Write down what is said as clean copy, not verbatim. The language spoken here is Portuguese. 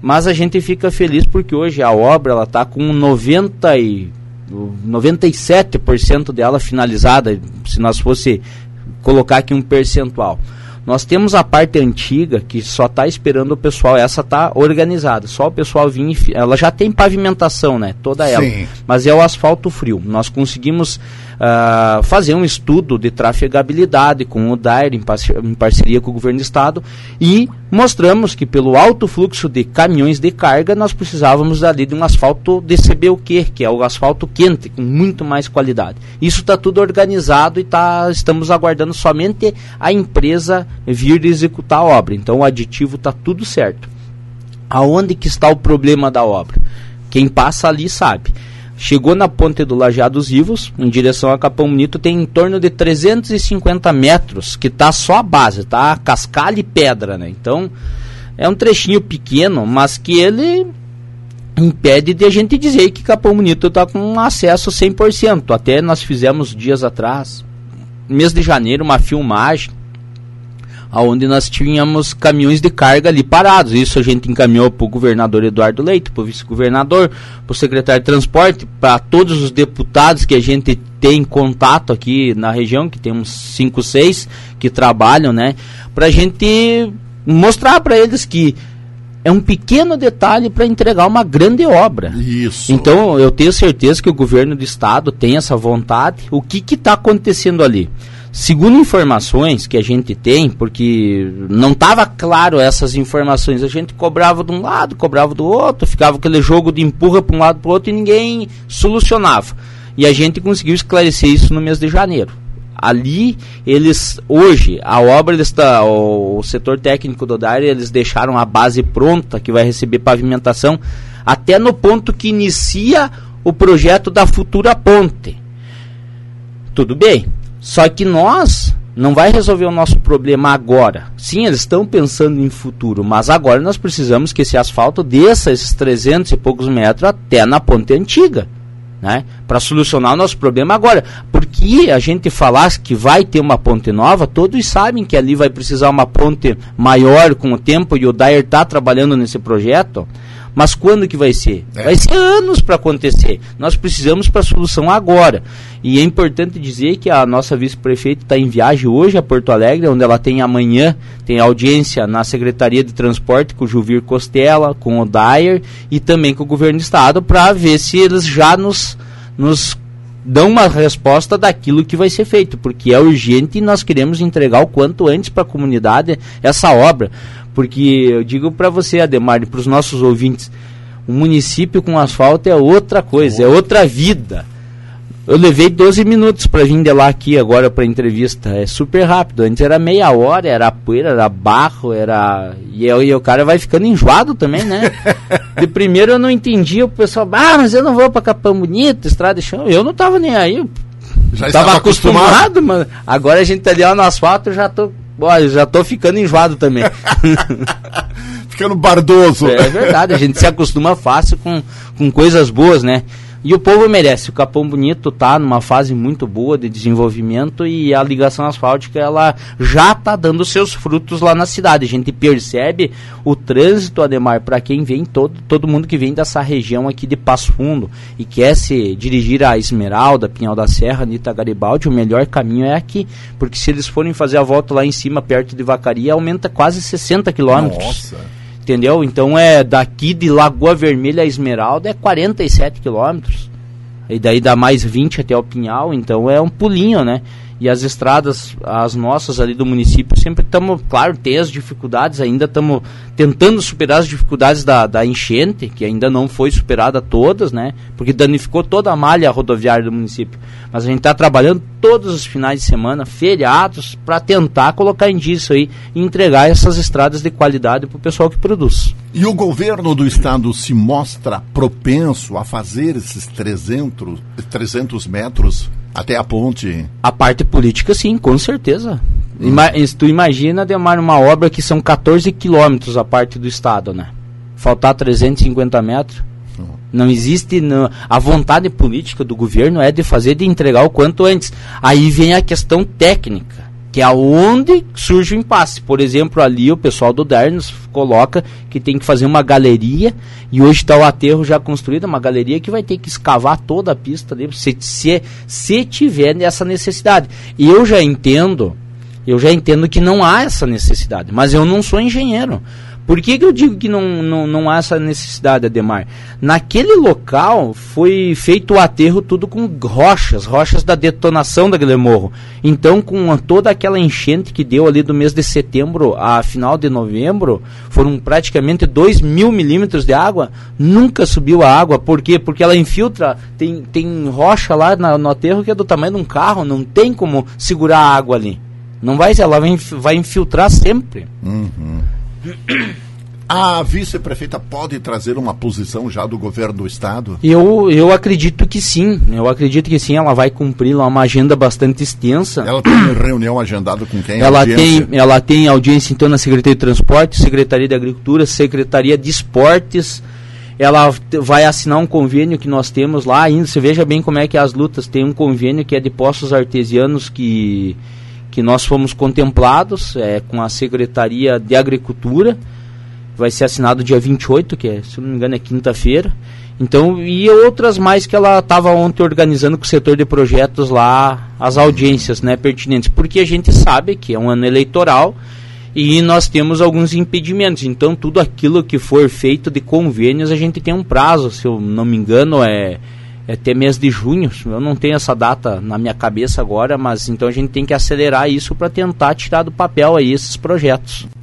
mas a gente fica feliz porque hoje a obra ela está com 97% dela finalizada, se nós fosse colocar aqui um percentual. Nós temos a parte antiga que só está esperando o pessoal, essa está organizada, só o pessoal vir, ela já tem pavimentação, né, toda ela, mas é o asfalto frio. Nós conseguimos fazer um estudo de trafegabilidade com o DAER em parceria com o governo do estado e mostramos que pelo alto fluxo de caminhões de carga nós precisávamos ali de um asfalto de CBUQ, que é o asfalto quente, com muito mais qualidade. Isso está tudo organizado e estamos aguardando somente a empresa vir executar a obra. Então o aditivo está tudo certo. Aonde que está o problema da obra? Quem passa ali sabe. Chegou na ponte do Lajeados Vivos, em direção a Capão Bonito, tem em torno de 350 metros, que está só a base, tá? Cascalho e pedra, né? Então, é um trechinho pequeno, mas que ele impede de a gente dizer que Capão Bonito está com acesso 100%. Até nós fizemos dias atrás, mês de janeiro, uma filmagem, onde nós tínhamos caminhões de carga ali parados. Isso a gente encaminhou para o governador Eduardo Leite, para o vice-governador, para o secretário de transporte, para todos os deputados que a gente tem contato aqui na região, que tem uns 5, 6 que trabalham, né, para a gente mostrar para eles que é um pequeno detalhe para entregar uma grande obra. Isso. Então eu tenho certeza que o governo do estado tem essa vontade. O que está acontecendo ali? Segundo informações que a gente tem, porque não estava claro essas informações, a gente cobrava de um lado, cobrava do outro, ficava aquele jogo de empurra para um lado para o outro e ninguém solucionava. E a gente conseguiu esclarecer isso no mês de janeiro. Ali, hoje, a obra, o setor técnico do DAER, eles deixaram a base pronta, que vai receber pavimentação, até no ponto que inicia o projeto da futura ponte. Tudo bem. Só que não vai resolver o nosso problema agora. Sim, eles estão pensando em futuro, mas agora nós precisamos que esse asfalto desça esses 300 e poucos metros até na ponte antiga, né? Para solucionar o nosso problema agora. Porque a gente falar que vai ter uma ponte nova, todos sabem que ali vai precisar uma ponte maior com o tempo, e o DAER está trabalhando nesse projeto. Mas quando que vai ser? Vai ser anos para acontecer. Nós precisamos para a solução agora. E é importante dizer que a nossa vice-prefeita está em viagem hoje a Porto Alegre, onde ela tem amanhã, tem audiência na Secretaria de Transporte com o Juvir Costela, com o DAER e também com o Governo do Estado, para ver se eles já nos dão uma resposta daquilo que vai ser feito, porque é urgente e nós queremos entregar o quanto antes para a comunidade essa obra. Porque eu digo para você, Ademar, e para os nossos ouvintes, um município com asfalto é outra coisa, é outra vida. Eu levei 12 minutos para vir de lá aqui agora para a entrevista, é super rápido. Antes era meia hora, era poeira, era barro, e o cara vai ficando enjoado também, né? De primeiro eu não entendia, o pessoal, mas eu não vou para Capão Bonito, estrada de chão. Eu não estava nem aí, já estava acostumado, mano. Agora a gente tá ali no asfalto, eu já tô ficando enjoado também. Ficando bardoso. É verdade, a gente se acostuma fácil com coisas boas, né? E o povo merece. O Capão Bonito está numa fase muito boa de desenvolvimento e a ligação asfáltica ela já está dando seus frutos lá na cidade. A gente percebe o trânsito, Ademar, para quem vem, todo mundo que vem dessa região aqui de Passo Fundo e quer se dirigir a Esmeralda, Pinhal da Serra, Nita Garibaldi, o melhor caminho é aqui. Porque se eles forem fazer a volta lá em cima, perto de Vacaria, aumenta quase 60 quilômetros. Nossa! Entendeu? Então é daqui de Lagoa Vermelha a Esmeralda é 47 quilômetros. E daí dá mais 20 até o Pinhal, então é um pulinho, né? E as estradas, as nossas ali do município, sempre estamos, claro, tem as dificuldades, ainda estamos tentando superar as dificuldades da enchente, que ainda não foi superada todas, né? Porque danificou toda a malha rodoviária do município. Mas a gente está trabalhando todos os finais de semana, feriados, para tentar colocar em dia isso aí e entregar essas estradas de qualidade para o pessoal que produz. E o governo do estado se mostra propenso a fazer esses 300 metros até a ponte? A parte política, sim, com certeza. Tu imagina, Ademar, uma obra que são 14 quilômetros a parte do estado, né? Faltar 350 metros. Não existe... A vontade política do governo é de fazer, de entregar o quanto antes. Aí vem a questão técnica, que é aonde surge o impasse. Por exemplo, ali o pessoal do Dernos coloca que tem que fazer uma galeria, e hoje está o aterro já construído, uma galeria que vai ter que escavar toda a pista ali, se tiver essa necessidade. E eu já entendo que não há essa necessidade, mas eu não sou engenheiro. Por que eu digo que não há essa necessidade, Ademar? Naquele local foi feito o aterro tudo com rochas da detonação daquele morro. Então, com toda aquela enchente que deu ali do mês de setembro a final de novembro, foram praticamente 2.000 milímetros de água, nunca subiu a água. Por quê? Porque ela infiltra, tem rocha lá no aterro que é do tamanho de um carro, não tem como segurar a água ali. Não vai, ela vai infiltrar sempre. Uhum. A vice-prefeita pode trazer uma posição já do governo do estado? Eu acredito que sim. Ela vai cumprir lá uma agenda bastante extensa. Ela tem reunião agendada com quem? Ela tem audiência então na Secretaria de Transporte, Secretaria de Agricultura, Secretaria de Esportes. Ela vai assinar um convênio que nós temos lá ainda. Você veja bem como é que é as lutas. Tem um convênio que é de poços artesianos que nós fomos contemplados com a Secretaria de Agricultura. Vai ser assinado dia 28, que é, se não me engano, é quinta-feira. Então, e outras mais que ela estava ontem organizando com o setor de projetos lá, as audiências, né, pertinentes. Porque a gente sabe que é um ano eleitoral e nós temos alguns impedimentos. Então, tudo aquilo que for feito de convênios, a gente tem um prazo, se eu não me engano, é até mês de junho. Eu não tenho essa data na minha cabeça agora, mas então a gente tem que acelerar isso para tentar tirar do papel aí esses projetos.